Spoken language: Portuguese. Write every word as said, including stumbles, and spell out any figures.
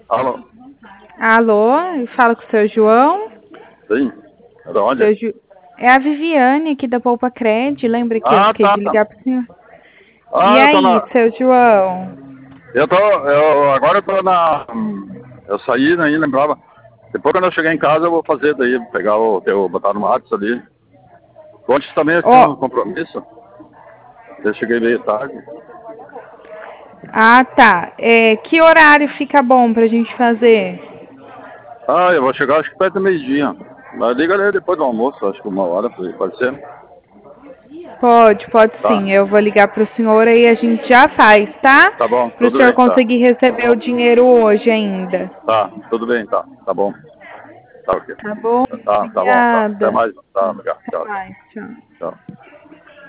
Alô? Alô, eu falo com o seu João. Sim? É da onde? Seu Ju... É a Viviane aqui da Poupa Cred, lembra que eu Ah, fiquei tá, de tá. ligar pro senhor? E Ah, eu tô aí, na... seu João? Eu tô... Eu, agora eu tô na... Eu saí, nem lembrava. Depois quando eu chegar em casa eu vou fazer daí, pegar o teu... botar no WhatsApp ali. Ontem também eu tinha um Ó, compromisso. Eu cheguei meio tarde. ah, tá. É, que horário fica bom pra gente fazer? Ah, eu vou chegar acho que perto do meio-dia. Mas liga ali depois do almoço, acho que uma hora, pode ser? Pode, pode Tá. sim. Eu vou ligar pro senhor aí a gente já faz, tá? Tá bom, Pro tudo senhor bem, tá. conseguir receber o dinheiro hoje ainda. Tá, tudo bem, tá. Tá bom. Tá ok. Tá bom? Tá, tá bom, tá. Até Obrigada. mais. Tá, obrigado. Até Tchau, tchau. mais. Tchau. Tchau.